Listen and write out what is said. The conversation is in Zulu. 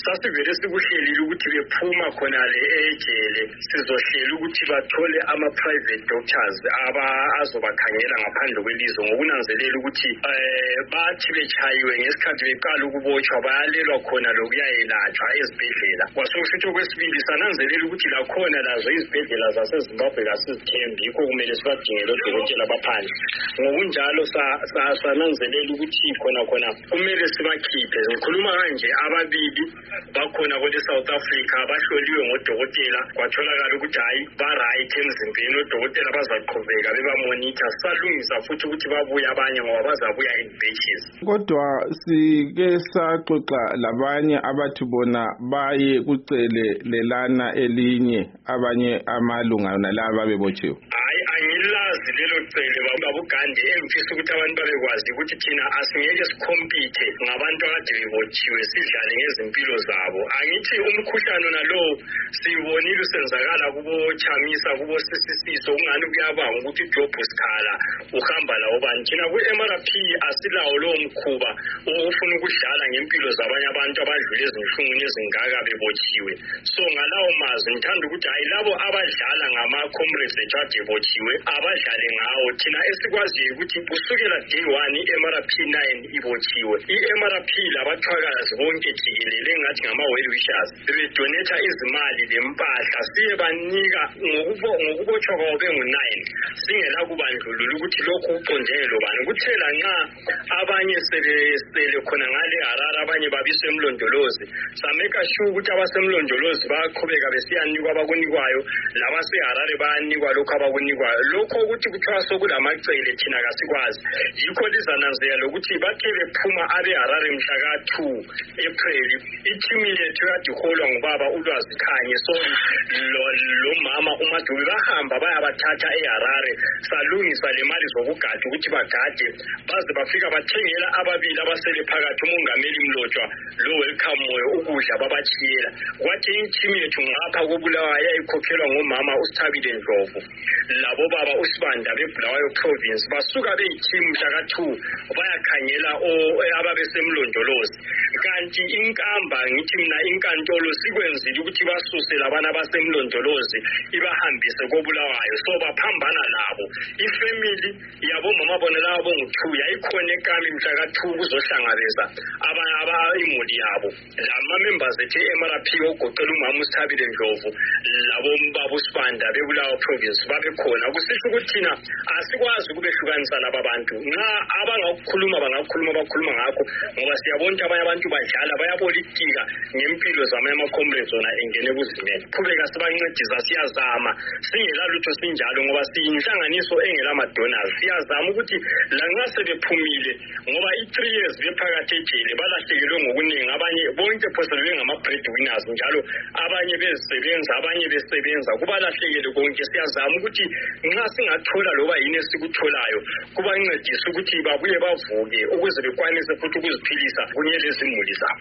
sasivele sikuhlelile ukuthi bephuma khona le ejele sizohlela ukuthi bathole ama-private doctors azobakhangela ngaphandle kwelizwe ngokunanzelela ukuthi bathi bechayiwe ngesikhathi beqala ukubotshwa bayalelwa khona lokuyayelatshwa ezibhedlela. Kwasokusho okwesibili sananzelela ukuthi lakhona lazo izibhedlela zaseZimbabwe kasizithembi, yikho kumele sibadingele odokotela baphandle. Ngokunjalo sananzelela ukuthi khona kumele sibakhiphe. Ngikhuluma kanje ababili bakhona kwele South Africa bahloliwe ngodokotela kwatholakala ukuthi hayi ba-right emzimbeni, odokotela bazaqhubeka bebamonitha. Salungisa futhi ukuthi babuye abanye ngoba bazabuya in batches. Kodwa sike saxoxa labanye abathi bona baye kucele lelana elinye abanye amalunga nalaba bebotshiwe. Angilazi lelo cele babugande emfisa ukuthi abantu babekwazi ukuthi thina asingeke sikhompithe ngabantu akade bebotshiwe sidlale ngezimpilo zabo. Angithi umkhuhlane nalo sibonile usenzakala kubo Chamisa kubo Sisiso ungani kuyabanga ukuthi Job Sikhala uhamba lawo bani. Thina ku-MRP asilawo lo mkhuba ukufuna ukudlala ngempilo zabanye abantu abadlule ezinhlungwini ezingaka bebotshiwe. So ngalawo mazwi ngithanda ukuthi hayi labo abadlala ngama-comrades ejade botshiwe abadlale ngawo. Thina esikwaziyo ukuthi kusukela day 1 i-MRP 9 ibotshiwe. I-MRP labathwakazi bonke jikelele ngathi ngama-well wishers bebedonetha izimali lempahla siye banika ngokubotshwa kwabo bengu-9 singela kubandlulula ukuthi lokhu kuqondele bani. Kuthe lanxa abanye sebesele khona ngale Harare abanye babisemlondolozi sameka sure ukuthi abasemlondolozi bayaqhubeka besiyanikwa abakunikwayo labaseHarare bayanikwa lokhu abakunikwayo. Lokho ukuthi kuthiwa sokulamacele thina kasikwazi. Yikho lizananzela ukuthi bathe bephuma abeHarare mhla ka-2 April ithimu yethu kade iholwa ngubaba uLwazi Khanye. So lo mama uMaDube bahamba bayabathatha eHarare salungisa le mali zokugada ukuthi bagade baze bafika bathengela ababili abasele phakathi umongameli Mlotshwa lo welcome moyo ukudla babachiyela. Kwathi ithimu yethu ngapha koBulawayo yayikhokhelwa ngomama uSithabile Ndlovu labo baba uSibanda beBulawayo province basuka beyithimu mhla ka-2 bayakhangela ababesemlondolozi. Kanti inkamba ngithi mina inkantolo sikwenzile ukuthi basuse labana basemlondolozi ibahambise koBulawayo. So baphambana labo. Ifamily yabo mama bona labo ngo-2 yayikhona eKami mhla ka-2 kuzohlangabeza imuli yabo. Lama members ethe MRP ogoqela umama uSithabile Ndlovu labo baba uSibanda beBulawayo province babekhona. Kusisho ukuthi thina asikwazi ukubehlukanisa laba bantu. Nxa abangakukhuluma bangakukhuluma bakhuluma ngakho ngoba siyabona abanye abantu badlala bayapolitika ngempilo zamanye ama-comrades zona engene kuzimele. Qhubeka sibancedisa siyazama singela lutho sinjalo ngoba siyinhlanganiso engela ma-donors. Siyazama ukuthi lanxa sebephumile ngoba i-3 years bephakathi ejele balahlekelwe ngokuningi abanye bonke phose bengama-breadwinners njalo abanye bezisebenza abanye besebenza kubalahlekele konke. Siyazama ukuthi nxa singathola loba yini esikutholayo kubancedisa ukuthi babuye bavuke ukuze bekwanise futhi ukuziphilisa kunye lezimuli zabo.